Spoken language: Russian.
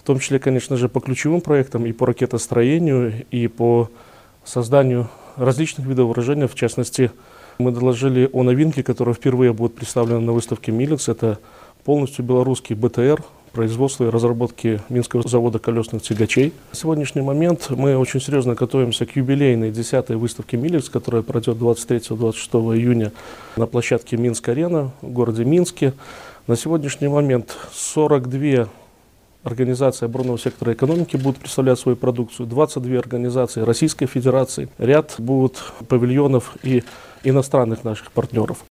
в том числе, конечно же, по ключевым проектам и по ракетостроению, и по созданию различных видов вооружения. В частности, мы доложили о новинке, которая впервые будет представлена на выставке «Миллекс». Это полностью белорусский БТР, производства и разработки Минского завода колесных тягачей. На сегодняшний момент мы очень серьезно готовимся к юбилейной 10-й выставке «Миллекс», которая пройдет 23-26 июня на площадке Минск-Арена в городе Минске. На сегодняшний момент 42 организации оборонного сектора экономики будут представлять свою продукцию, 22 организации Российской Федерации, ряд будут павильонов и иностранных наших партнеров.